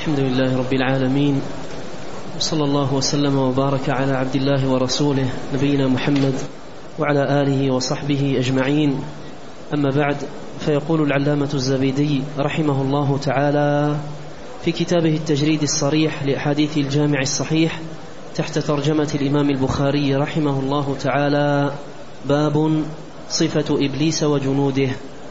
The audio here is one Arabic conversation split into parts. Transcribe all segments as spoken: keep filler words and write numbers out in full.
الحمد لله رب العالمين، وصلى الله وسلم وبارك على عبد الله ورسوله نبينا محمد وعلى آله وصحبه أجمعين. أما بعد، فيقول العلامة الزبيدي رحمه الله تعالى في كتابه التجريد الصريح لأحاديث الجامع الصحيح تحت ترجمة الإمام البخاري رحمه الله تعالى: باب صفة إبليس وجنوده.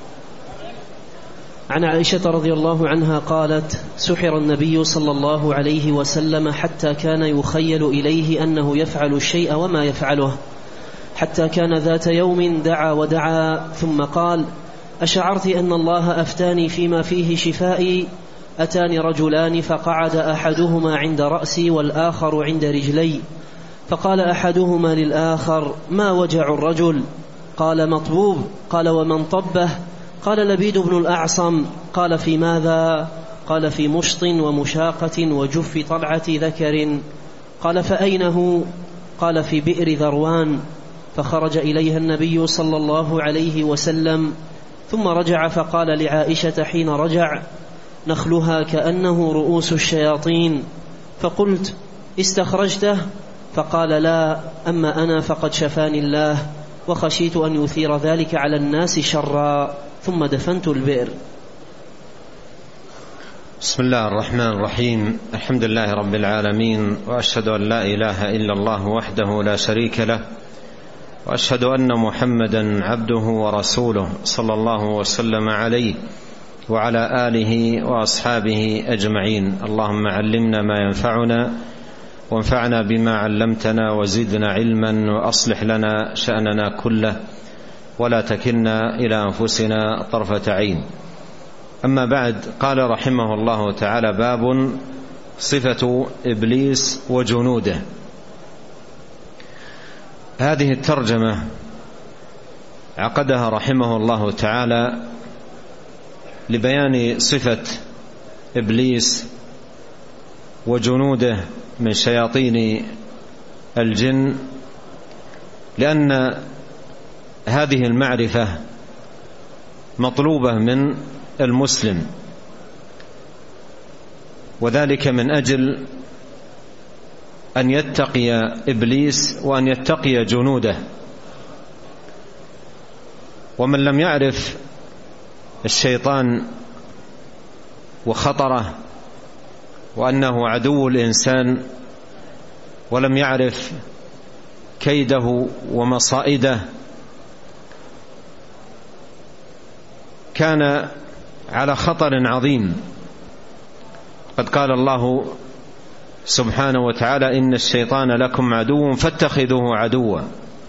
عن عائشة رضي الله عنها قالت: سحر النبي صلى الله عليه وسلم حتى كان يخيل إليه أنه يفعل الشيء وما يفعله، حتى كان ذات يوم دعا ودعا ثم قال: أشعرت أن الله أفتاني فيما فيه شفائي؟ أتاني رجلان فقعد أحدهما عند رأسي والآخر عند رجلي، فقال أحدهما للآخر: ما وجع الرجل؟ قال: مطبوب. قال: ومن طبه؟ قال: لبيد بن الأعصم. قال: في ماذا؟ قال: في مشط ومشاقة وجف طلعة ذكر. قال: فأين هو؟ قال: في بئر ذروان. فخرج إليها النبي صلى الله عليه وسلم ثم رجع فقال لعائشة حين رجع: نخلها كأنه رؤوس الشياطين. فقلت: استخرجته؟ فقال: لا، أما أنا فقد شفاني الله، وخشيت أن يثير ذلك على الناس شرا، ثم دفنت البئر. بسم الله الرحمن الرحيم. الحمد لله رب العالمين، وأشهد أن لا إله إلا الله وحده لا شريك له، وأشهد أن محمدا عبده ورسوله صلى الله وسلم عليه وعلى آله وأصحابه أجمعين. اللهم علمنا ما ينفعنا، وانفعنا بما علمتنا، وزدنا علما، وأصلح لنا شأننا كله، ولا تكلنا إلى أنفسنا طرفة عين. أما بعد، قال رحمه الله تعالى: باب صفة إبليس وجنوده. هذه الترجمة عقدها رحمه الله تعالى لبيان صفة إبليس وجنوده من شياطين الجن، لأن هذه المعرفة مطلوبة من المسلم، وذلك من أجل أن يتقي إبليس وأن يتقي جنوده. ومن لم يعرف الشيطان وخطره وأنه عدو الإنسان، ولم يعرف كيده ومصائده، كان على خطر عظيم. قد قال الله سبحانه وتعالى: إن الشيطان لكم عدو فاتخذوه عدوا.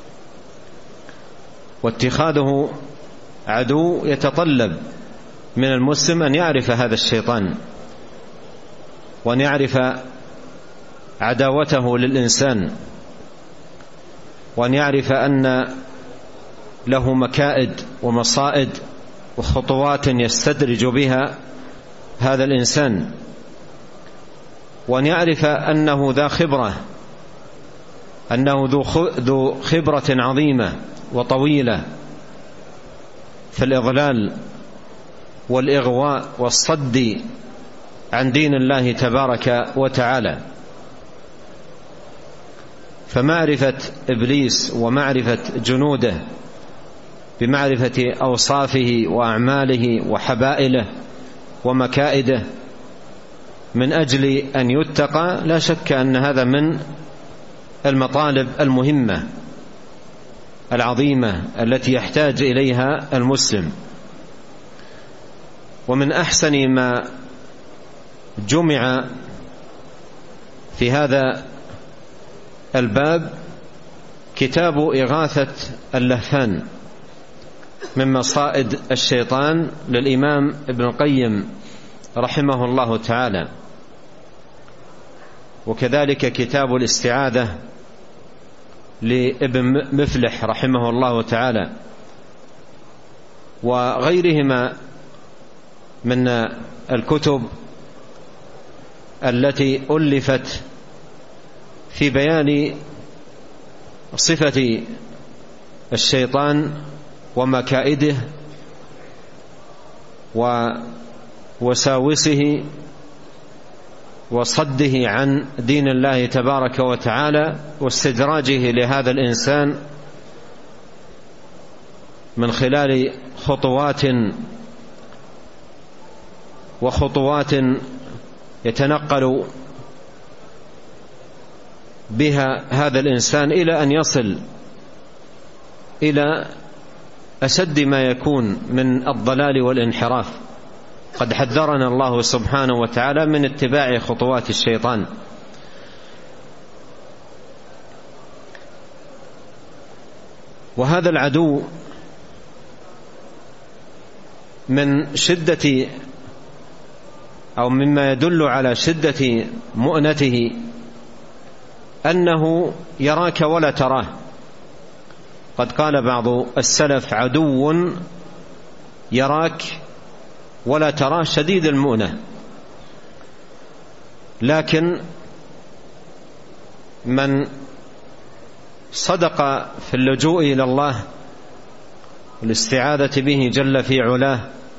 واتخاذه عدو يتطلب من المسلم أن يعرف هذا الشيطان، وأن يعرف عداوته للإنسان، وأن يعرف أن له مكائد ومصائد وخطوات يستدرج بها هذا الإنسان، وأن يعرف أنه ذا خبرة، أنه ذو خبرة عظيمة وطويلة في الإضلال والإغواء والصد عن دين الله تبارك وتعالى. فمعرفة إبليس ومعرفة جنوده بمعرفة أوصافه وأعماله وحبائله ومكائده من أجل أن يتقى، لا شك أن هذا من المطالب المهمة العظيمة التي يحتاج إليها المسلم. ومن أحسن ما جمع في هذا الباب كتاب إغاثة اللهفان من مصائد الشيطان للإمام ابن القيم رحمه الله تعالى، وكذلك كتاب الاستعاذة لابن مفلح رحمه الله تعالى، وغيرهما من الكتب التي ألفت في بيان صفة الشيطان ومكائده ووساوسه وصده عن دين الله تبارك وتعالى واستدراجه لهذا الإنسان من خلال خطوات وخطوات يتنقل بها هذا الإنسان إلى أن يصل إلى أشد ما يكون من الضلال والانحراف. قد حذرنا الله سبحانه وتعالى من اتباع خطوات الشيطان. وهذا العدو من شدة أو مما يدل على شدة مؤنته أنه يراك ولا تراه. قد قال بعض السلف: عدو يراك ولا تراه شديد المؤنة. لكن من صدق في اللجوء إلى الله والاستعاذة به جل في علاه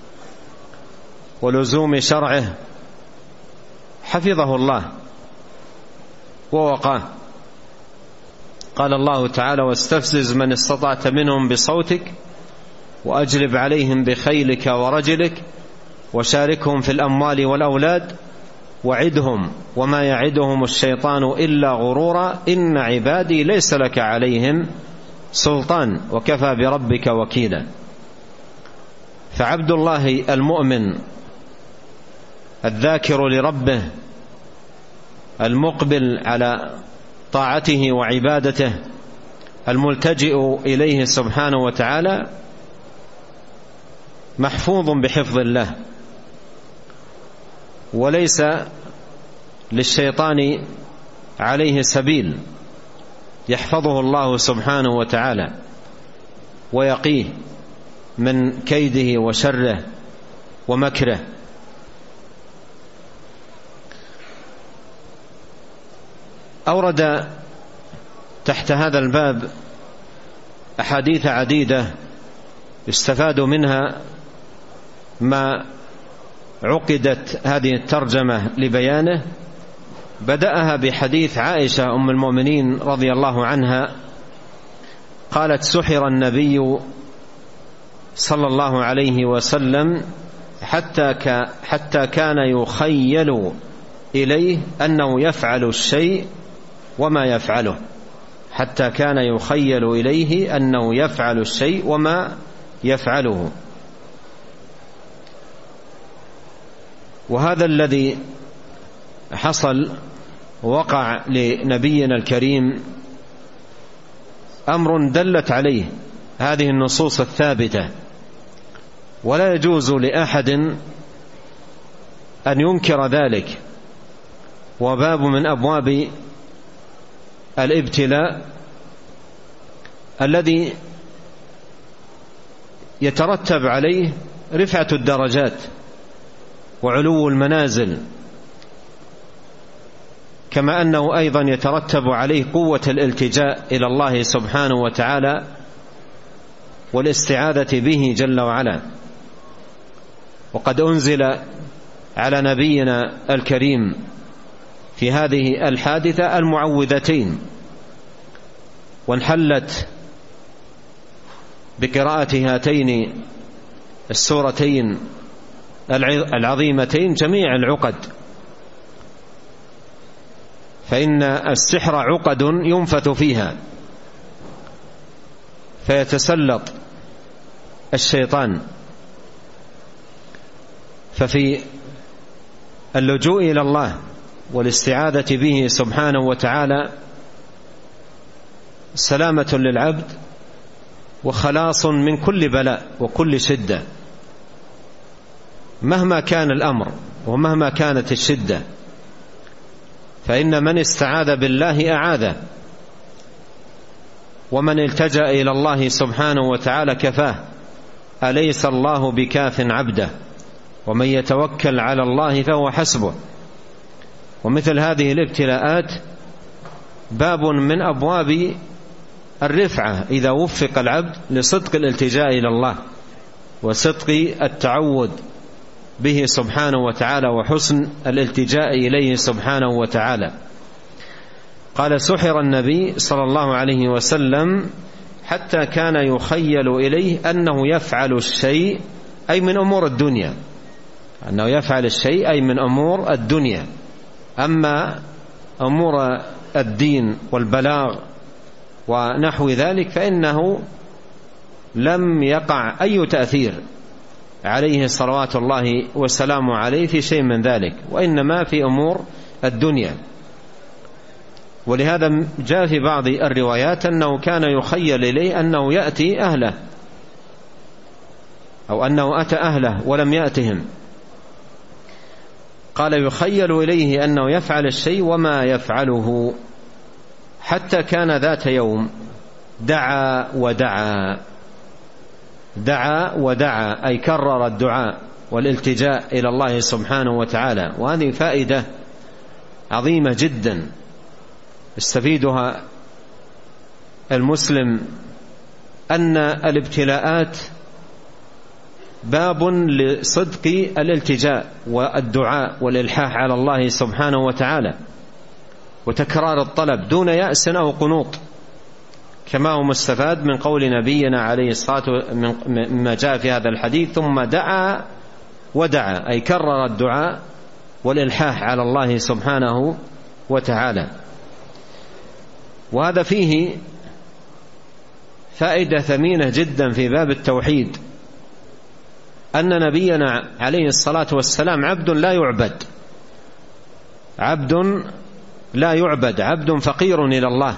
ولزوم شرعه حفظه الله ووقاه. قال الله تعالى: واستفزز من استطعت منهم بصوتك وأجلب عليهم بخيلك ورجلك وشاركهم في الأموال والأولاد وعدهم وما يعدهم الشيطان إلا غرورا إن عبادي ليس لك عليهم سلطان وكفى بربك وكيلا. فعبد الله المؤمن الذاكر لربه المقبل على طاعته وعبادته الملتجئ إليه سبحانه وتعالى محفوظ بحفظ الله، وليس للشيطان عليه سبيل، يحفظه الله سبحانه وتعالى ويقيه من كيده وشره ومكره. أورد تحت هذا الباب أحاديث عديدة يستفاد منها ما عقدت هذه الترجمة لبيانه. بدأها بحديث عائشة أم المؤمنين رضي الله عنها قالت: سحر النبي صلى الله عليه وسلم حتى حتى كان يخيل إليه أنه يفعل الشيء وما يفعله، حتى كان يخيل إليه أنه يفعل الشيء وما يفعله. وهذا الذي حصل وقع لنبينا الكريم أمر دلت عليه هذه النصوص الثابتة، ولا يجوز لأحد أن ينكر ذلك. وباب من أبواب الابتلاء الذي يترتب عليه رفعة الدرجات وعلو المنازل، كما أنه أيضا يترتب عليه قوة الالتجاء إلى الله سبحانه وتعالى والاستعاذة به جل وعلا. وقد أنزل على نبينا الكريم في هذه الحادثة المعوذتين، وانحلت بقراءة هاتين السورتين العظيمتين جميع العقد، فإن السحر عقد ينفث فيها فيتسلط الشيطان. ففي اللجوء إلى الله والاستعاذة به سبحانه وتعالى سلامة للعبد وخلاص من كل بلاء وكل شدة مهما كان الأمر ومهما كانت الشدة، فإن من استعاذ بالله أعاذه، ومن التجأ إلى الله سبحانه وتعالى كفاه. أليس الله بكاف عبده ومن يتوكل على الله فهو حسبه. ومثل هذه الابتلاءات باب من أبواب الرفعة إذا وفق العبد لصدق الالتجاء إلى الله وصدق التعوذ به سبحانه وتعالى وحسن الالتجاء إليه سبحانه وتعالى. قال: سحر النبي صلى الله عليه وسلم حتى كان يخيل إليه أنه يفعل الشيء، أي من أمور الدنيا، أنه يفعل الشيء أي من أمور الدنيا. أما أمور الدين والبلاغ ونحو ذلك فإنه لم يقع أي تأثير عليه صلوات الله وسلامه عليه في شيء من ذلك، وإنما في أمور الدنيا. ولهذا جاء في بعض الروايات أنه كان يخيل إليه أنه يأتي أهله، أو أنه أتى أهله ولم يأتهم. قال: يخيل إليه أنه يفعل الشيء وما يفعله، حتى كان ذات يوم دعا ودعا. دعا ودعا أي كرر الدعاء والالتجاء إلى الله سبحانه وتعالى. وهذه فائدة عظيمة جدا يستفيدها المسلم، أن الابتلاءات باب لصدق الالتجاء والدعاء والإلحاح على الله سبحانه وتعالى، وتكرار الطلب دون يأس أو قنوط، كما هو مستفاد من قول نبينا عليه الصلاة والسلام مما جاء في هذا الحديث: ثم دعا ودعا، أي كرر الدعاء والإلحاح على الله سبحانه وتعالى. وهذا فيه فائدة ثمينة جدا في باب التوحيد، أن نبينا عليه الصلاة والسلام عبد لا يعبد، عبد لا يعبد، عبد فقير إلى الله.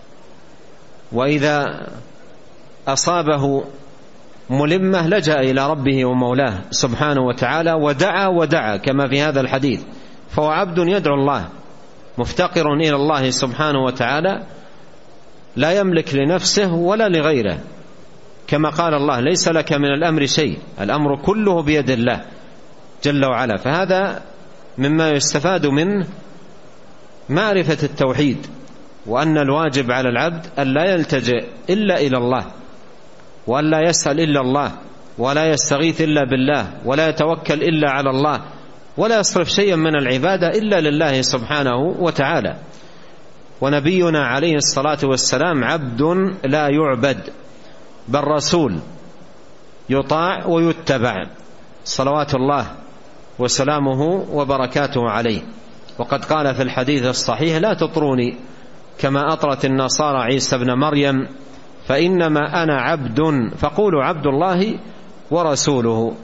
وإذا أصابه ملمة لجأ إلى ربه ومولاه سبحانه وتعالى ودعا ودعا كما في هذا الحديث. فهو عبد يدعو الله، مفتقر إلى الله سبحانه وتعالى، لا يملك لنفسه ولا لغيره، كما قال الله: ليس لك من الأمر شيء، الأمر كله بيد الله جل وعلا. فهذا مما يستفاد منه معرفة التوحيد، وأن الواجب على العبد أن لا يلتجئ إلا إلى الله، وأن لا يسأل إلا الله، ولا يستغيث إلا بالله، ولا يتوكل إلا على الله، ولا يصرف شيئا من العبادة إلا لله سبحانه وتعالى. ونبينا عليه الصلاة والسلام عبد لا يعبد، بل رسول يطاع ويتبع صلوات الله وسلامه وبركاته عليه. وقد قال في الحديث الصحيح: لا تطروني كما أطرت النصارى عيسى ابن مريم، فإنما أنا عبد فقولوا عبد الله ورسوله.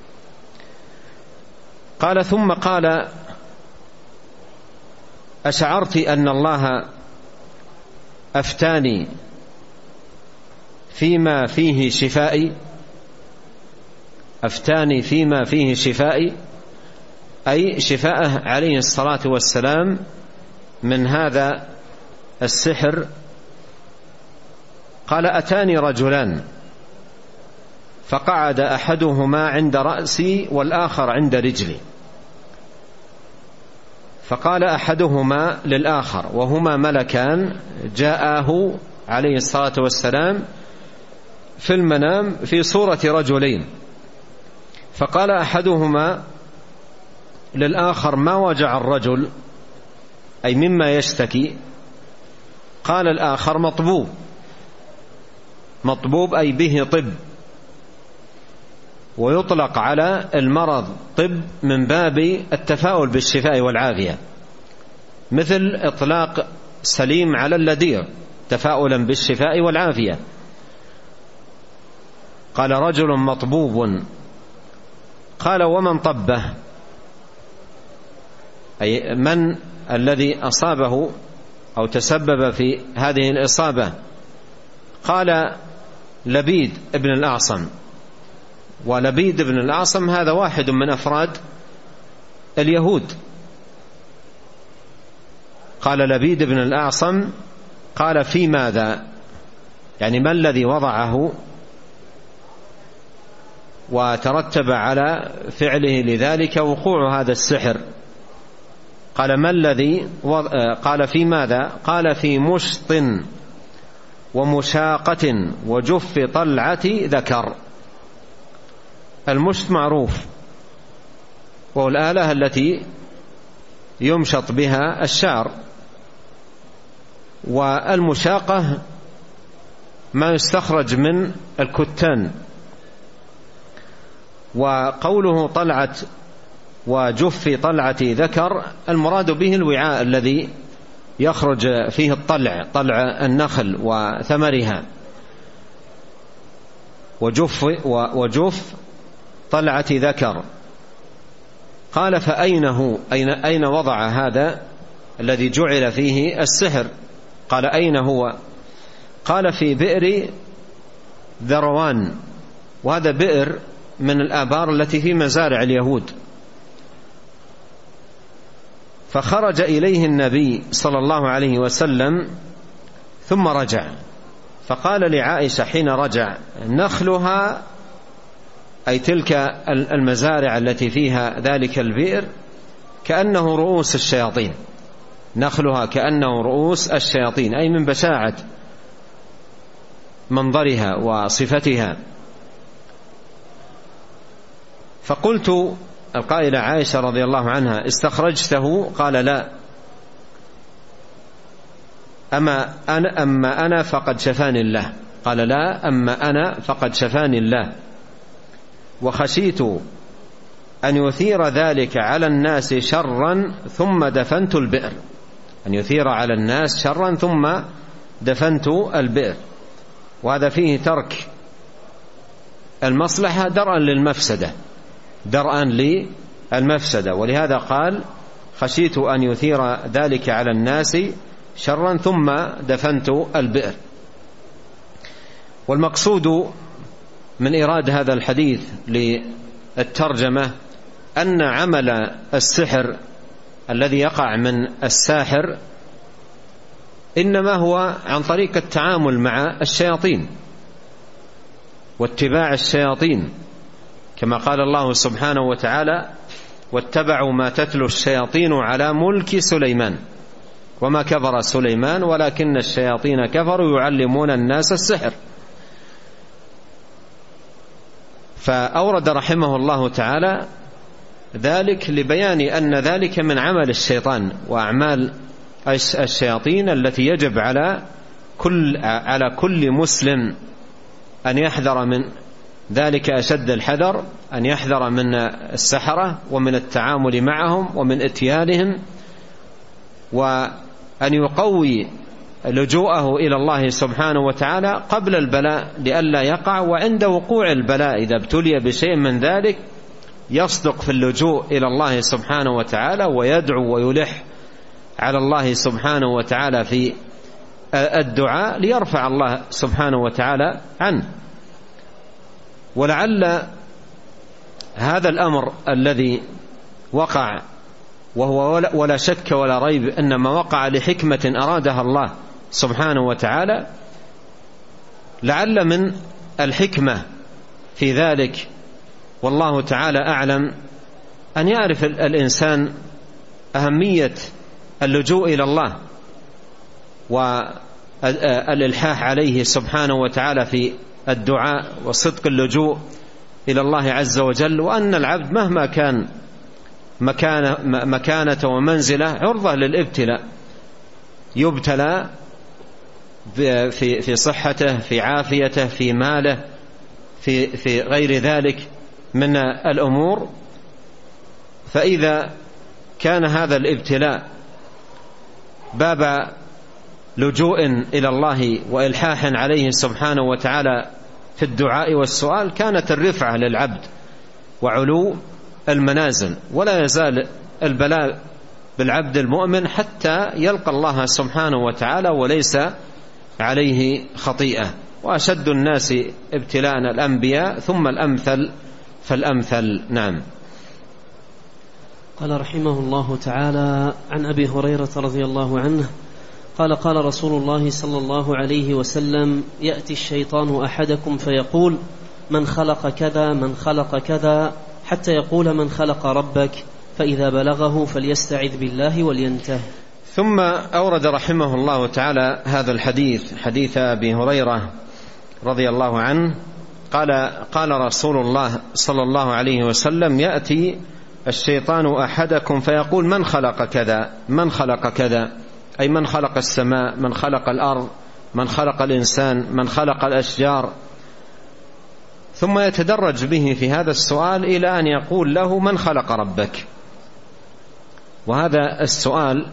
قال: ثم قال: أشعرت أن الله أفتاني فيما فيه شفائي؟ أفتاني فيما فيه شفائي، أي شفاءه عليه الصلاة والسلام من هذا السحر. قال: أتاني رجلان فقعد أحدهما عند رأسي والآخر عند رجلي. فقال أحدهما للآخر، وهما ملكان جاءه عليه الصلاة والسلام في المنام في صورة رجلين. فقال أحدهما للآخر: ما وجع الرجل، أي مما يشتكي؟ قال الآخر: مطبوب. مطبوب أي به طب، ويطلق على المرض طب من باب التفاؤل بالشفاء والعافية، مثل إطلاق سليم على اللدير تفاؤلا بالشفاء والعافية. قال: رجل مطبوب. قال: ومن طبه، أي من الذي أصابه أو تسبب في هذه الإصابة؟ قال: لبيد ابن الأعصم. ولبيد ابن الأعصم هذا واحد من أفراد اليهود. قال لبيد ابن الأعصم، قال: في ماذا؟ يعني ما الذي وضعه وترتب على فعله لذلك وقوع هذا السحر؟ قال: ما الذي وض... قال: في ماذا؟ قال: في مشط ومشاقة وجف طلعة ذكر. المشط معروف وهو الآلة التي يمشط بها الشعر. والمشاقة ما يستخرج من الكتان. وقوله طلعت وجف طلعة ذكر المراد به الوعاء الذي يخرج فيه الطلع، طلع النخل وثمرها. وجف, وجف طلعة ذكر. قال فأين هو؟ أين, أين وضع هذا الذي جعل فيه السحر؟ قال أين هو؟ قال في بئر ذروان، وهذا بئر من الآبار التي في مزارع اليهود. فخرج إليه النبي صلى الله عليه وسلم ثم رجع، فقال لعائشة حين رجع: نخلها، أي تلك المزارع التي فيها ذلك البئر، كأنه رؤوس الشياطين. نخلها كأنه رؤوس الشياطين، أي من بشاعة منظرها وصفتها. فقلت، القائلة عائشة رضي الله عنها: استخرجته؟ قال: لا، أما أنا, أما أنا فقد شفاني الله. قال: لا، أما أنا فقد شفاني الله، وخشيت أن يثير ذلك على الناس شرا ثم دفنت البئر. أن يثير على الناس شرا ثم دفنت البئر. وهذا فيه ترك المصلحة درءا للمفسدة، درءا للمفسدة. ولهذا قال: خشيت أن يثير ذلك على الناس شرا ثم دفنت البئر. والمقصود من إيراد هذا الحديث للترجمة أن عمل السحر الذي يقع من الساحر إنما هو عن طريق التعامل مع الشياطين واتباع الشياطين، كما قال الله سبحانه وتعالى: واتبعوا ما تتلو الشياطين على ملك سليمان وما كفر سليمان ولكن الشياطين كفروا يعلمون الناس السحر. فأورد رحمه الله تعالى ذلك لبيان أن ذلك من عمل الشيطان وأعمال الشياطين التي يجب على كل على كل مسلم أن يحذر من ذلك أشد الحذر، أن يحذر من السحرة ومن التعامل معهم ومن اتيانهم، وأن يقوي لجوءه إلى الله سبحانه وتعالى قبل البلاء لئلا يقع، وعند وقوع البلاء إذا ابتلي بشيء من ذلك يصدق في اللجوء إلى الله سبحانه وتعالى ويدعو ويلح على الله سبحانه وتعالى في الدعاء ليرفع الله سبحانه وتعالى عنه. ولعل هذا الأمر الذي وقع، وهو ولا شك ولا ريب إنما وقع لحكمة أرادها الله سبحانه وتعالى، لعل من الحكمة في ذلك والله تعالى أعلم أن يعرف الإنسان أهمية اللجوء إلى الله والإلحاح عليه سبحانه وتعالى في الدعاء وصدق اللجوء إلى الله عز وجل، وأن العبد مهما كان مكانة, مكانة ومنزلة عرضة للابتلاء، يبتلى في في صحته، في عافيته، في ماله، في في غير ذلك من الأمور. فإذا كان هذا الابتلاء باب لجوء إلى الله وإلحاح عليه سبحانه وتعالى في الدعاء والسؤال، كانت الرفعة للعبد وعلو المنازل. ولا يزال البلاء بالعبد المؤمن حتى يلقى الله سبحانه وتعالى وليس عليه خطيئة. وأشد الناس ابتلاء الأنبياء ثم الأمثل فالأمثل. نعم. قال رحمه الله تعالى: عن أبي هريرة رضي الله عنه قال: قال رسول الله صلى الله عليه وسلم: يأتي الشيطان أحدكم فيقول: من خلق كذا من خلق كذا، حتى يقول: من خلق ربك، فإذا بلغه فليستعذ بالله ولينته. ثم أورد رحمه الله تعالى هذا الحديث، حديث أبي هريرة رضي الله عنه قال: قال رسول الله صلى الله عليه وسلم: يأتي الشيطان أحدكم فيقول من خلق كذا من خلق كذا، أي من خلق السماء، من خلق الأرض، من خلق الإنسان، من خلق الأشجار، ثم يتدرج به في هذا السؤال إلى أن يقول له من خلق ربك. وهذا السؤال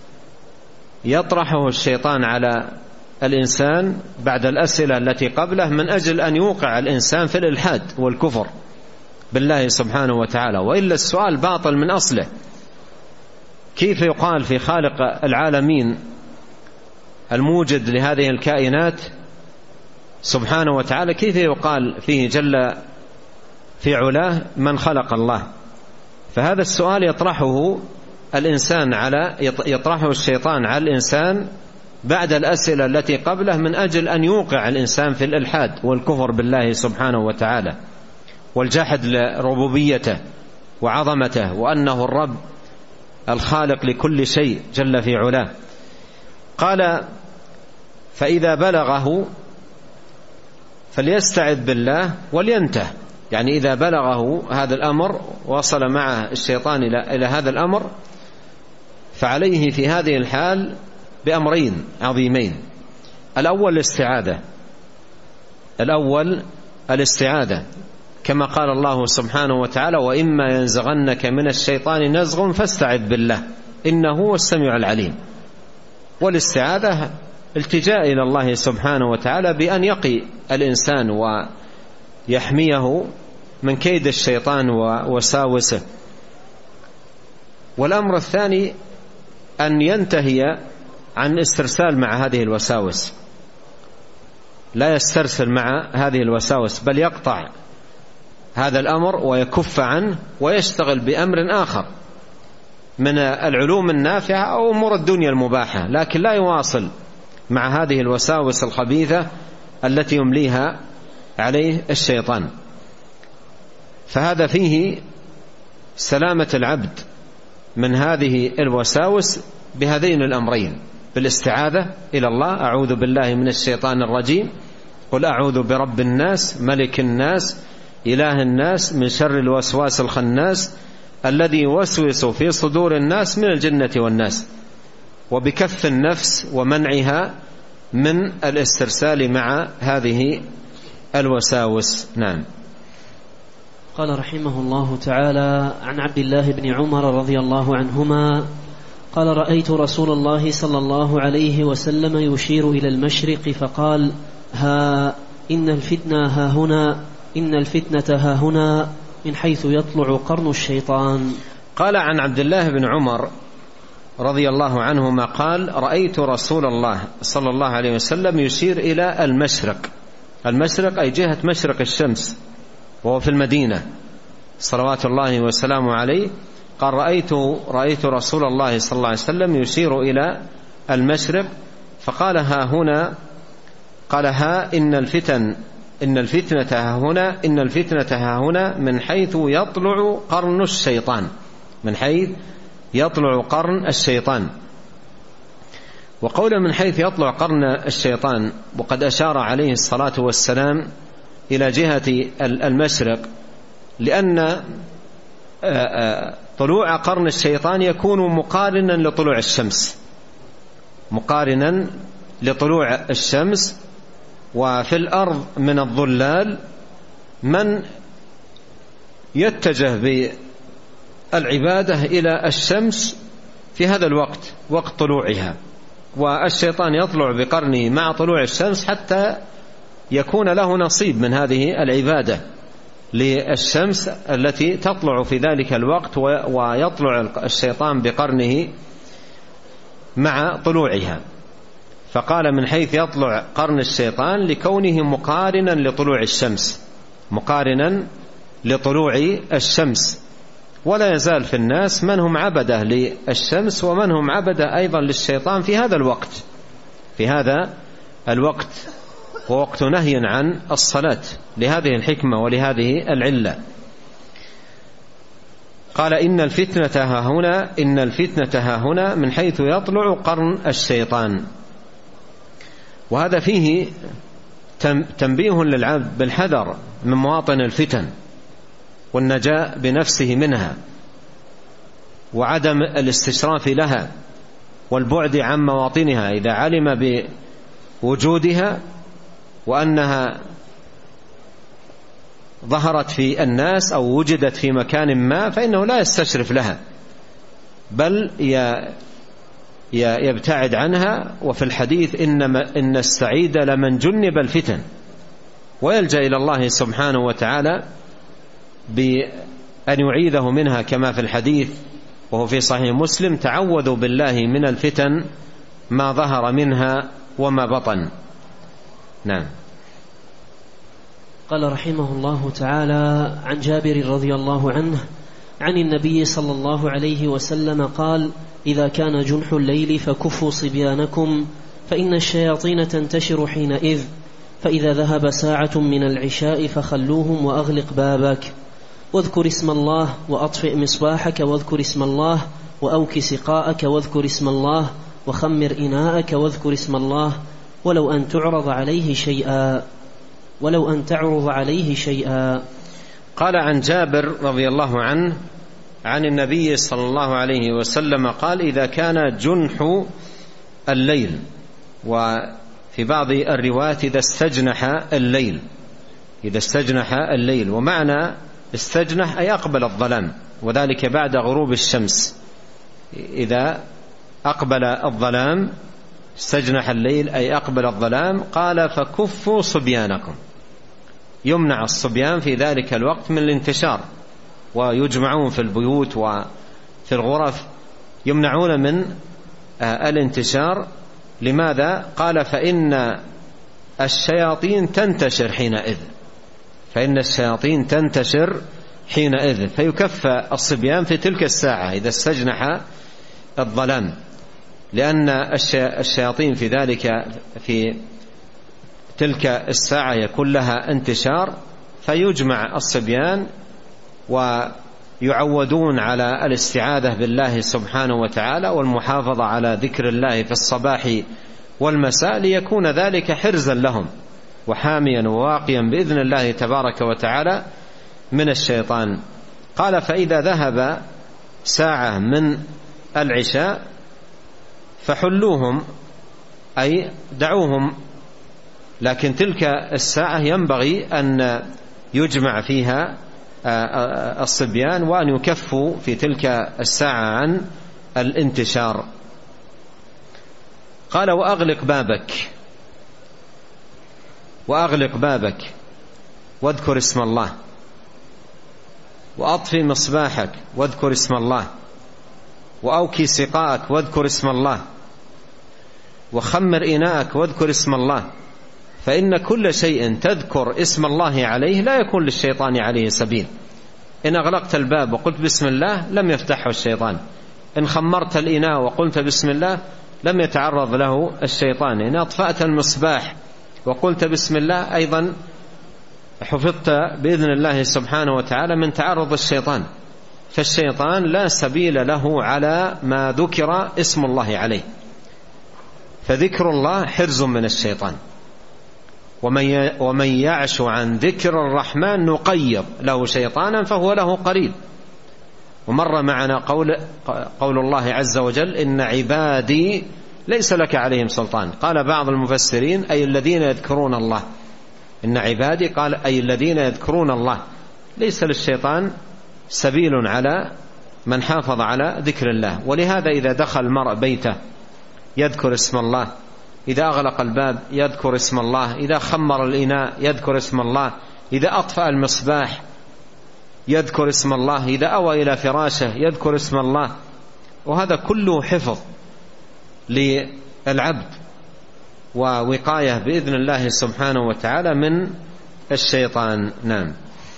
يطرحه الشيطان على الإنسان بعد الأسئلة التي قبله من أجل أن يوقع الإنسان في الإلحاد والكفر بالله سبحانه وتعالى، وإلا السؤال باطل من أصله. كيف يقال في خالق العالمين الموجد لهذه الكائنات سبحانه وتعالى، كيف يقال فيه جل في علاه من خلق الله؟ فهذا السؤال يطرحه الإنسان على يطرحه الشيطان على الإنسان بعد الأسئلة التي قبله من أجل أن يوقع الإنسان في الإلحاد والكفر بالله سبحانه وتعالى والجحد لربوبيته وعظمته وأنه الرب الخالق لكل شيء جل في علاه. قال فإذا بلغه فليستعذ بالله ولينته، يعني إذا بلغه هذا الأمر وصل معه الشيطان إلى هذا الأمر فعليه في هذه الحال بأمرين عظيمين. الأول الاستعاذة، الأول الاستعاذة كما قال الله سبحانه وتعالى وإما ينزغنك من الشيطان نزغ فاستعذ بالله إنه هو السميع العليم. والاستعاذة التجاء إلى الله سبحانه وتعالى بأن يقي الإنسان ويحميه من كيد الشيطان ووساوسه. والأمر الثاني أن ينتهي عن استرسال مع هذه الوساوس، لا يسترسل مع هذه الوساوس بل يقطع هذا الأمر ويكف عنه ويشتغل بأمر آخر من العلوم النافعة أو أمور الدنيا المباحة، لكن لا يواصل مع هذه الوساوس الخبيثة التي يمليها عليه الشيطان. فهذا فيه سلامة العبد من هذه الوساوس بهذين الأمرين، بالاستعاذة إلى الله أعوذ بالله من الشيطان الرجيم، قل أعوذ برب الناس ملك الناس إله الناس من شر الوسواس الخناس الذي يوسوس في صدور الناس من الجنة والناس، وبكف النفس ومنعها من الاسترسال مع هذه الوساوس. نعم. قال رحمه الله تعالى عن عبد الله بن عمر رضي الله عنهما قال رأيت رسول الله صلى الله عليه وسلم يشير إلى المشرق فقال ها إن الفتنة ها هنا إن الفتنة ها هنا من حيث يطلع قرن الشيطان. قال عن عبد الله بن عمر رضي الله عنهما قال رأيت رسول الله صلى الله عليه وسلم يشير إلى المشرق. المشرق أي جهة مشرق الشمس، وهو في المدينة صلوات الله وسلامه عليه. قال رأيت رأيت رسول الله صلى الله عليه وسلم يشير إلى المشرق فقال ها هنا، قال ها إن الفتن إن الفتنة ها هنا إن الفتنة ها هنا من حيث يطلع قرن الشيطان، من حيث يطلع قرن الشيطان. وقوله من حيث يطلع قرن الشيطان وقد أشار عليه الصلاة والسلام إلى جهة المشرق، لأن طلوع قرن الشيطان يكون مقارنا لطلوع الشمس، مقارنا لطلوع الشمس. وفي الأرض من الظلال من يتجه بالعبادة إلى الشمس في هذا الوقت وقت طلوعها، والشيطان يطلع بقرنه مع طلوع الشمس حتى يكون له نصيب من هذه العبادة للشمس التي تطلع في ذلك الوقت، ويطلع الشيطان بقرنه مع طلوعها. فقال من حيث يطلع قرن الشيطان لكونه مقارنا لطلوع الشمس، مقارنا لطلوع الشمس. ولا يزال في الناس من هم عبده للشمس ومن هم عبده أيضا للشيطان في هذا الوقت، في هذا الوقت ووقت نهي عن الصلاة لهذه الحكمة ولهذه العلة. قال إن الفتنة ها هنا إن الفتنة ها هنا من حيث يطلع قرن الشيطان. وهذا فيه تنبيه للعبد بالحذر من مواطن الفتن والنجاة بنفسه منها، وعدم الاستشراف لها والبعد عن مواطنها. إذا علم بوجودها وأنها ظهرت في الناس أو وجدت في مكان ما فإنه لا يستشرف لها، بل يبتعد عنها. وفي الحديث إنما إن السعيد لمن جنب الفتن، ويلجأ إلى الله سبحانه وتعالى بأن يعيذه منها، كما في الحديث وهو في صحيح مسلم: تعوذوا بالله من الفتن ما ظهر منها وما بطن. نعم. قال رحمه الله تعالى: عن جابر رضي الله عنه عن النبي صلى الله عليه وسلم قال: إذا كان جنح الليل فكفوا صبيانكم فإن الشياطين تنتشر حينئذ، فإذا ذهب ساعة من العشاء فخلوهم وأغلق بابك، واذكر اسم الله، وأطفئ مصباحك واذكر اسم الله، وأوك سقاءك واذكر اسم الله، وخمر إناءك واذكر اسم الله، ولو أن تعرض عليه شيئا ولو أن تعرض عليه شيئا. قال عن جابر رضي الله عنه عن النبي صلى الله عليه وسلم قال: إذا كان جنح الليل، وفي بعض الروايات إذا استجنح الليل إذا استجنح الليل ومعنى استجنح أي أقبل الظلام، وذلك بعد غروب الشمس. إذا أقبل الظلام استجنح الليل أي أقبل الظلام. قال: فكفوا صبيانكم، يمنع الصبيان في ذلك الوقت من الانتشار، ويجمعون في البيوت وفي الغرف، يمنعون من الانتشار. لماذا؟ قال: فإن الشياطين تنتشر حينئذ فإن الشياطين تنتشر حينئذ فيكفى الصبيان في تلك الساعة إذا استجنح الظلام، لأن الشياطين في ذلك في تلك الساعة يكون لها انتشار، فيجمع الصبيان ويعودون على الاستعاذة بالله سبحانه وتعالى والمحافظة على ذكر الله في الصباح والمساء، ليكون ذلك حرزا لهم وحاميا وواقيا بإذن الله تبارك وتعالى من الشيطان. قال: فإذا ذهب ساعة من العشاء فحلوهم أي دعوهم، لكن تلك الساعة ينبغي أن يجمع فيها الصبيان وأن يكفوا في تلك الساعة عن الانتشار. قال: وأغلق بابك وأغلق بابك واذكر اسم الله، وأطفئ مصباحك واذكر اسم الله، وأوكي سقاءك واذكر اسم الله، وخمر إناءك واذكر اسم الله، فإن كل شيء تذكر اسم الله عليه لا يكون للشيطان عليه سبيل. إن أغلقت الباب وقلت بسم الله لم يفتحه الشيطان، إن خمرت الإناء وقلت بسم الله لم يتعرض له الشيطان، إن أطفأت المصباح وقلت بسم الله أيضا حفظت بإذن الله سبحانه وتعالى من تعرض الشيطان. فالشيطان لا سبيل له على ما ذكر اسم الله عليه، فذكر الله حرز من الشيطان. ومن يعش عن ذكر الرحمن نقيض له شيطانا فهو له قريب. ومر معنا قول, قول الله عز وجل: إن عبادي ليس لك عليهم سلطان. قال بعض المفسرين: أي الذين يذكرون الله. إن عبادي قال أي الذين يذكرون الله. ليس للشيطان سبيل على من حافظ على ذكر الله. ولهذا إذا دخل المرء بيته يذكر اسم الله، إذا أغلق الباب يذكر اسم الله، إذا خمر الإناء يذكر اسم الله، إذا أطفأ المصباح يذكر اسم الله، إذا أوى إلى فراشه يذكر اسم الله. وهذا كله حفظ للعبد ووقاية بإذن الله سبحانه وتعالى من الشيطان. نعم.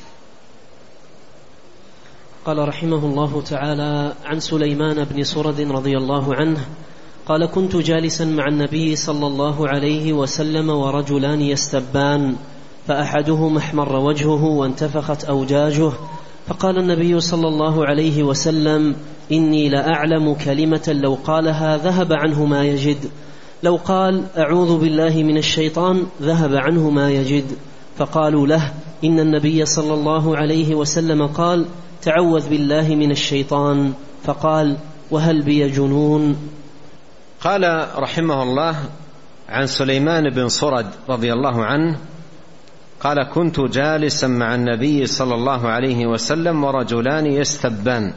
قال رحمه الله تعالى: عن سليمان بن سرد رضي الله عنه قال: كنت جالسا مع النبي صلى الله عليه وسلم ورجلان يستبان، فأحدهما احمر وجهه وانتفخت أوجاجه، فقال النبي صلى الله عليه وسلم: إني لأعلم كلمة لو قالها ذهب عنه ما يجد، لو قال أعوذ بالله من الشيطان ذهب عنه ما يجد. فقالوا له: إن النبي صلى الله عليه وسلم قال: تعوذ بالله من الشيطان. فقال: وهل بي جنون؟ قال رحمه الله عن سليمان بن صرد رضي الله عنه قال: كنت جالسا مع النبي صلى الله عليه وسلم ورجلان يستبان،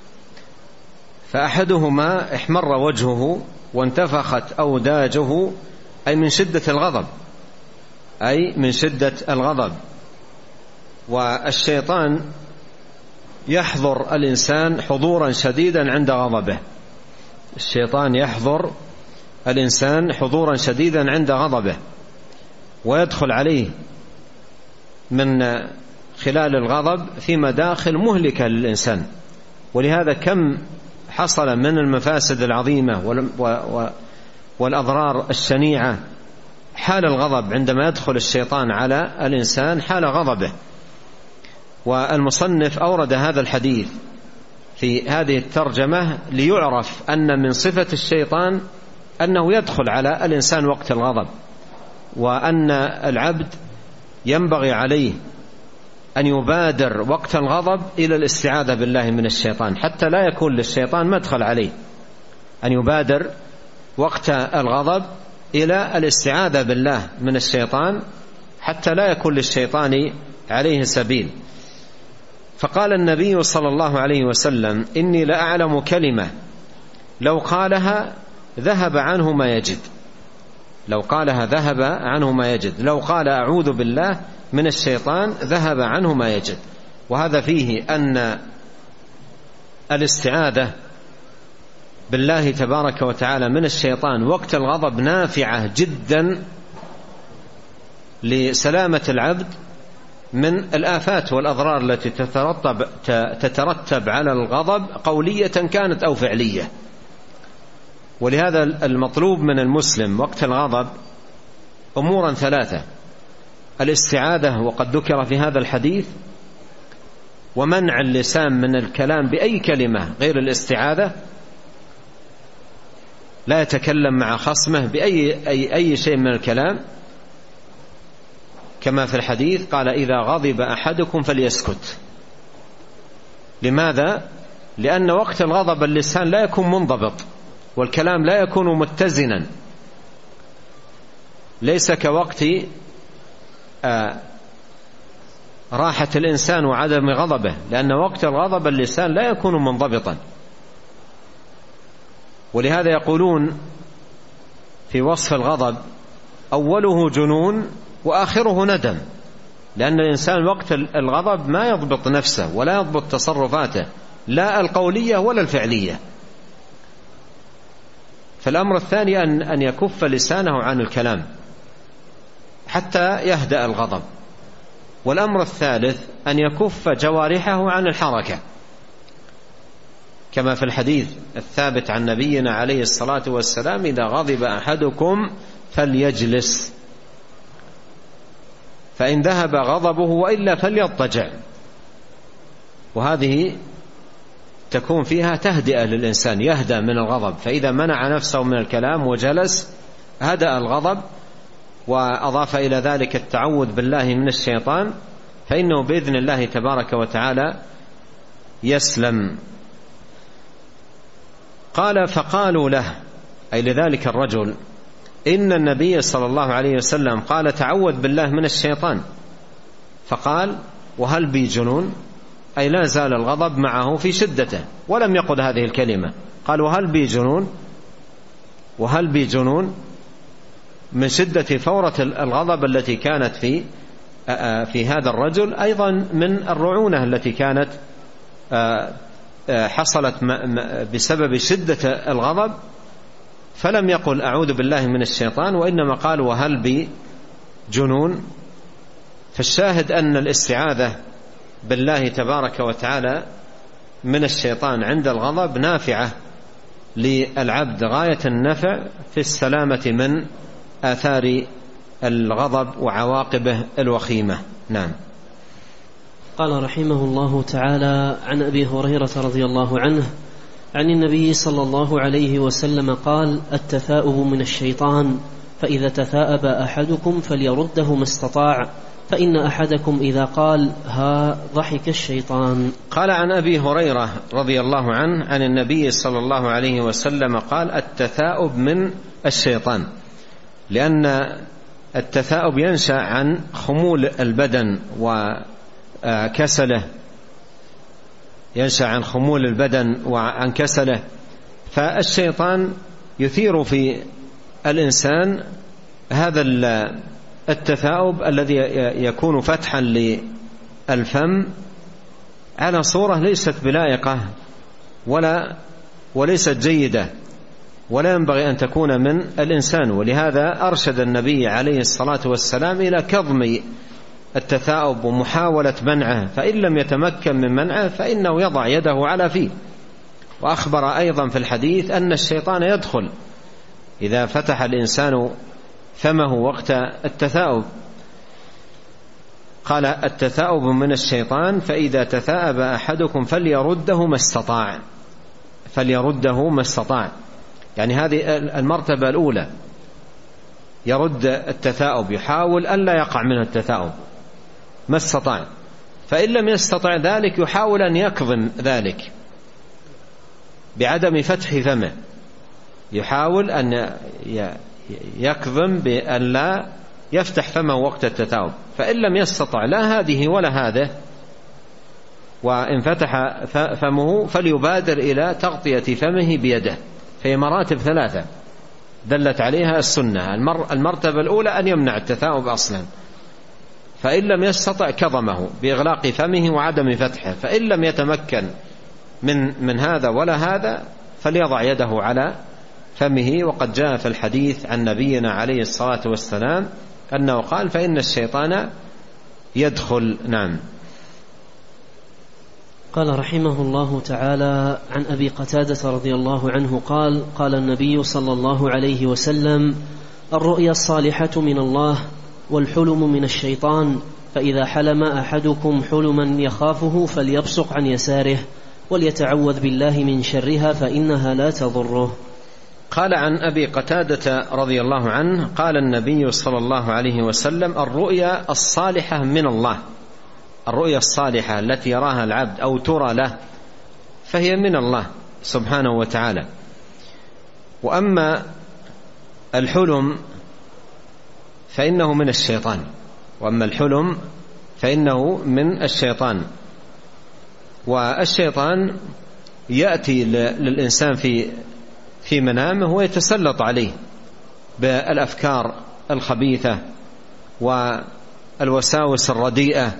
فأحدهما احمر وجهه وانتفخت أوداجه، أي من شدة الغضب، أي من شدة الغضب. والشيطان يحضر الإنسان حضورا شديدا عند غضبه، الشيطان يحضر الإنسان حضورا شديدا عند غضبه، ويدخل عليه من خلال الغضب في مداخل مهلكة للإنسان. ولهذا كم حصل من المفاسد العظيمة والأضرار الشنيعة حال الغضب عندما يدخل الشيطان على الإنسان حال غضبه. والمصنف أورد هذا الحديث في هذه الترجمة ليعرف أن من صفة الشيطان أنه يدخل على الإنسان وقت الغضب، وأن العبد ينبغي عليه أن يبادر وقت الغضب إلى الاستعاذة بالله من الشيطان حتى لا يكون للشيطان مدخل عليه، أن يبادر وقت الغضب إلى الاستعاذة بالله من الشيطان حتى لا يكون للشيطان عليه سبيل. فقال النبي صلى الله عليه وسلم: إني لأعلم كلمة لو قالها ذهب عنه ما يجد، لو قالها ذهب عنه ما يجد، لو قال أعوذ بالله من الشيطان ذهب عنه ما يجد. وهذا فيه أن الاستعاذة بالله تبارك وتعالى من الشيطان وقت الغضب نافعة جدا لسلامة العبد من الآفات والأضرار التي تترتب, تترتب على الغضب قولية كانت أو فعلية. ولهذا المطلوب من المسلم وقت الغضب أمورا ثلاثة: الاستعاذة وقد ذكر في هذا الحديث، ومنع اللسان من الكلام بأي كلمة غير الاستعاذة، لا يتكلم مع خصمه بأي أي أي شيء من الكلام، كما في الحديث قال: إذا غضب أحدكم فليسكت. لماذا؟ لأن وقت الغضب اللسان لا يكون منضبط والكلام لا يكون متزنا، ليس كوقت آه راحة الإنسان وعدم غضبه، لأن وقت الغضب اللسان لا يكون منضبطا. ولهذا يقولون في وصف الغضب: أوله جنون وآخره ندم، لأن الإنسان وقت الغضب ما يضبط نفسه ولا يضبط تصرفاته، لا القولية ولا الفعلية. فالأمر الثاني أن أن يكف لسانه عن الكلام حتى يهدأ الغضب. والأمر الثالث أن يكف جوارحه عن الحركة، كما في الحديث الثابت عن نبينا عليه الصلاة والسلام: إذا غضب أحدكم فليجلس، فإن ذهب غضبه وإلا فليضطجع. وهذه تكون فيها تهدئة للإنسان، يهدأ من الغضب، فإذا منع نفسه من الكلام وجلس هدأ الغضب، وأضاف إلى ذلك التعوذ بالله من الشيطان، فإنه بإذن الله تبارك وتعالى يسلم. قال: فقالوا له، أي لذلك الرجل: إن النبي صلى الله عليه وسلم قال تعوذ بالله من الشيطان. فقال: وهل بي جنون؟ أي لا زال الغضب معه في شدته ولم يقل هذه الكلمة، قال: وهل بي جنون؟ وهل بي جنون من شدة فورة الغضب التي كانت في في هذا الرجل، أيضا من الرعونة التي كانت حصلت بسبب شدة الغضب، فلم يقل أعوذ بالله من الشيطان، وإنما قال: وهل بي جنون؟ فالشاهد أن الاستعاذة بالله تبارك وتعالى من الشيطان عند الغضب نافعة للعبد غاية النفع في السلامة من آثار الغضب وعواقبه الوخيمة. نعم. قال رحمه الله تعالى: عن أبي هريرة رضي الله عنه عن النبي صلى الله عليه وسلم قال: التثاؤب من الشيطان، فإذا تثاءب أحدكم فليرده ما استطاع، فإن أحدكم إذا قال ها ضحك الشيطان. قال عن أبي هريرة رضي الله عنه عن النبي صلى الله عليه وسلم قال التثاؤب من الشيطان، لأن التثاؤب ينشأ عن خمول البدن وكسله، ينشأ عن خمول البدن وعن كسله، فالشيطان يثير في الإنسان هذا التثاؤب الذي يكون فتحا للفم على صورة ليست بلائقة ولا وليست جيدة ولا ينبغي أن تكون من الإنسان. ولهذا أرشد النبي عليه الصلاة والسلام إلى كظم التثاؤب ومحاولة منعه، فإن لم يتمكن من منعه فإنه يضع يده على فيه. وأخبر أيضا في الحديث أن الشيطان يدخل إذا فتح الإنسان فمه وقت التثاؤب. قال التثاؤب من الشيطان، فإذا تثاءب أحدكم فليرده ما استطاع، فليرده ما استطاع، يعني هذه المرتبة الأولى، يرد التثاؤب، يحاول ألا يقع منه التثاؤب ما استطاع. فإن لم يستطع ذلك يحاول أن يكظم ذلك بعدم فتح فمه، يحاول أن يكظم بأن لا يفتح فمه وقت التثاؤب. فإن لم يستطع لا هذه ولا هذا وإن فتح فمه فليبادر إلى تغطية فمه بيده، في مراتب ثلاثة دلت عليها السنة. المرتبة الأولى أن يمنع التثاؤب أصلا، فإن لم يستطع كظمه بإغلاق فمه وعدم فتحه، فإن لم يتمكن من من هذا ولا هذا فليضع يده على فمه. وقد جاء في الحديث عن نبينا عليه الصلاة والسلام أنه قال فإن الشيطان يدخل. نعم. قال رحمه الله تعالى عن أبي قتادة رضي الله عنه قال قال النبي صلى الله عليه وسلم الرؤيا الصالحة من الله والحلم من الشيطان، فإذا حلم أحدكم حلما يخافه فليبصق عن يساره وليتعوذ بالله من شرها فإنها لا تضره. قال عن أبي قتادة رضي الله عنه قال النبي صلى الله عليه وسلم الرؤيا الصالحة من الله، الرؤيا الصالحة التي يراها العبد أو ترى له فهي من الله سبحانه وتعالى. وأما الحلم فإنه من الشيطان، وأما الحلم فإنه من الشيطان. والشيطان يأتي للإنسان في في منامه ويتسلط عليه بالأفكار الخبيثة والوساوس الرديئة،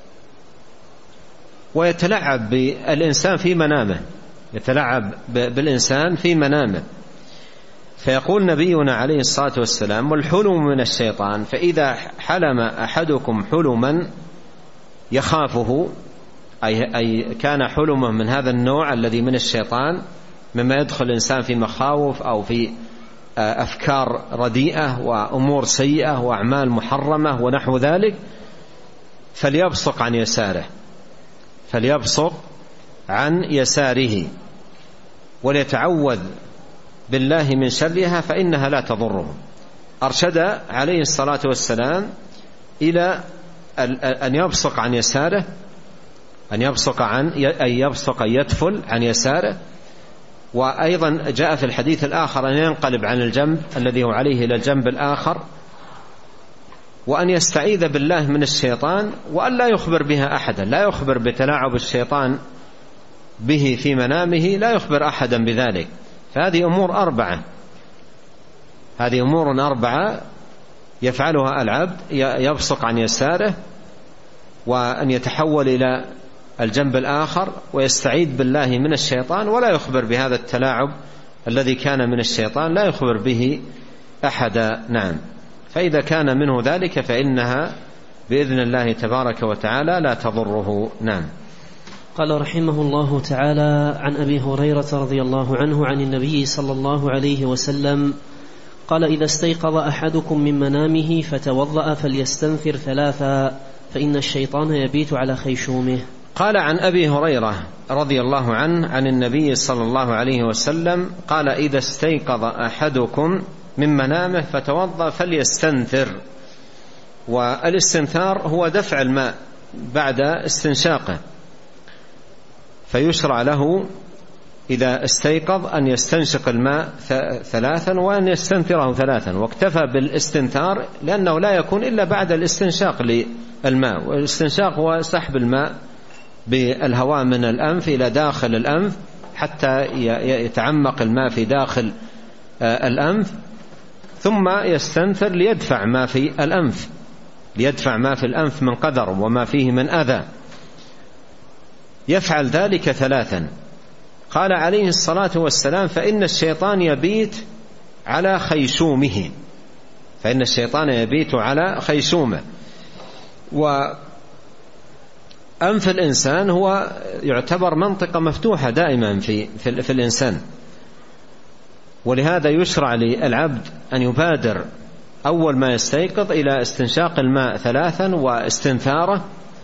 ويتلعب بالإنسان في منامه، يتلعب بالإنسان في منامه. فيقول نبينا عليه الصلاة والسلام والحلم من الشيطان، فإذا حلم أحدكم حلما يخافه، أي كان حلمه من هذا النوع الذي من الشيطان مما يدخل الإنسان في مخاوف أو في أفكار رديئة وأمور سيئة وأعمال محرمة ونحو ذلك، فليبصق عن يساره، فليبصق عن يساره وليتعوذ بالله من شرها فإنها لا تضره. أرشد عليه الصلاة والسلام إلى أن يبصق عن يساره، أن يبصق عن أن يبصق يتفل عن يساره. وأيضا جاء في الحديث الآخر أن ينقلب عن الجنب الذي هو عليه إلى الجنب الآخر، وأن يستعيذ بالله من الشيطان وأن لا يخبر بها أحدا، لا يخبر بتلاعب الشيطان به في منامه، لا يخبر أحدا بذلك. فهذه أمور أربعة، هذه أمور أربعة يفعلها العبد، يبصق عن يساره، وأن يتحول إلى الجنب الآخر، ويستعيذ بالله من الشيطان ولا يخبر بهذا التلاعب الذي كان من الشيطان، لا يخبر به أحدا. نعم. فإذا كان منه ذلك فإنها بإذن الله تبارك وتعالى لا تضره. نعم. قال رحمه الله تعالى عن أبي هريرة رضي الله عنه عن النبي صلى الله عليه وسلم قال إذا استيقظ أحدكم من منامه فتوضأ فليستنثر ثلاثا فإن الشيطان يبيت على خيشومه. قال عن أبي هريرة رضي الله عنه عن النبي صلى الله عليه وسلم قال إذا استيقظ أحدكم من منامه فتوضأ فليستنثر والاستنثار هو دفع الماء بعد استنشاقه، فيشرع له إذا استيقظ أن يستنشق الماء ثلاثا وأن يستنثره ثلاثا، واكتفى بالاستنثار لأنه لا يكون إلا بعد الاستنشاق للماء، والاستنشاق هو سحب الماء بالهواء من الأنف إلى داخل الأنف حتى يتعمق الماء في داخل الأنف، ثم يستنثر ليدفع ما في الأنف ليدفع ما في الأنف من قدر وما فيه من أذى. يفعل ذلك ثلاثا. قال عليه الصلاة والسلام: فإن الشيطان يبيت على خيشومه فإن الشيطان يبيت على خيشومه. وأنف الإنسان هو يعتبر منطقة مفتوحة دائما في, في, في الإنسان، ولهذا يشرع للعبد أن يبادر أول ما يستيقظ إلى استنشاق الماء ثلاثا واستنثاره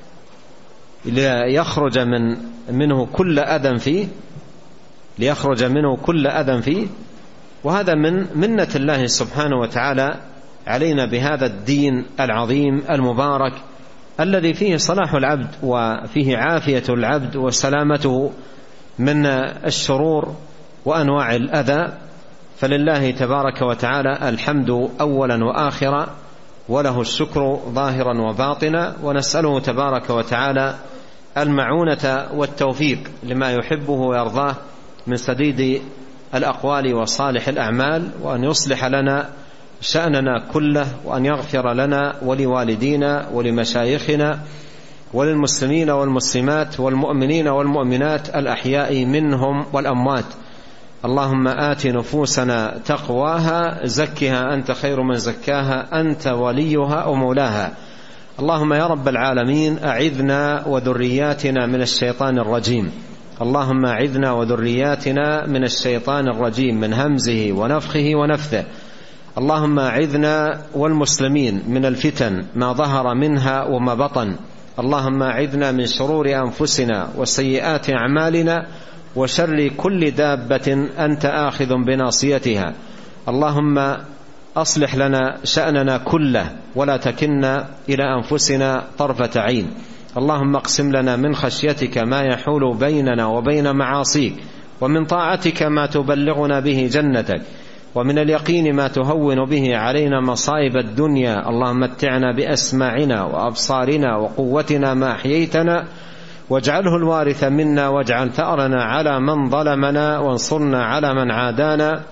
ليخرج من منه كل أذى فيه ليخرج منه كل أذى فيه وهذا من منة الله سبحانه وتعالى علينا بهذا الدين العظيم المبارك الذي فيه صلاح العبد وفيه عافية العبد وسلامته من الشرور وأنواع الأذى. فلله تبارك وتعالى الحمد أولا وآخرا، وله الشكر ظاهرا وباطنا، ونسأله تبارك وتعالى المعونة والتوفيق لما يحبه ويرضاه من سديد الأقوال وصالح الأعمال، وأن يصلح لنا شأننا كله، وأن يغفر لنا ولوالدينا ولمشايخنا وللمسلمين والمسلمات والمؤمنين والمؤمنات الأحياء منهم والأموات. اللهم آت نفوسنا تقواها، زكها أنت خير من زكاها، أنت وليها ومولاها. اللهم يا رب العالمين أعذنا وذرياتنا من الشيطان الرجيم اللهم أعذنا وذرياتنا من الشيطان الرجيم من همزه ونفخه ونفثه. اللهم أعذنا والمسلمين من الفتن ما ظهر منها وما بطن. اللهم أعذنا من شرور أنفسنا وسيئات أعمالنا وشر كل دابة أنت آخذ بناصيتها. اللهم أصلح لنا شأننا كله ولا تكلنا إلى أنفسنا طرفة عين. اللهم اقسم لنا من خشيتك ما يحول بيننا وبين معاصيك، ومن طاعتك ما تبلغنا به جنتك، ومن اليقين ما تهون به علينا مصائب الدنيا. اللهم متعنا بأسماعنا وأبصارنا وقوتنا ما أحييتنا، واجعله الوارث منا، واجعل ثأرنا على من ظلمنا، وانصرنا على من عادانا،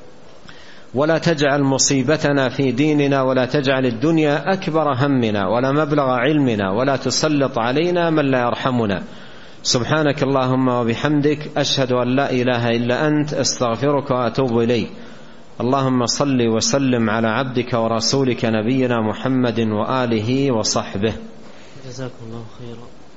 ولا تجعل مصيبتنا في ديننا، ولا تجعل الدنيا أكبر همنا ولا مبلغ علمنا، ولا تسلط علينا من لا يرحمنا. سبحانك اللهم وبحمدك، أشهد أن لا إله إلا أنت، أستغفرك وأتوب إليك. اللهم صل وسلم على عبدك ورسولك نبينا محمد وآله وصحبه. جزاكم الله خيرا.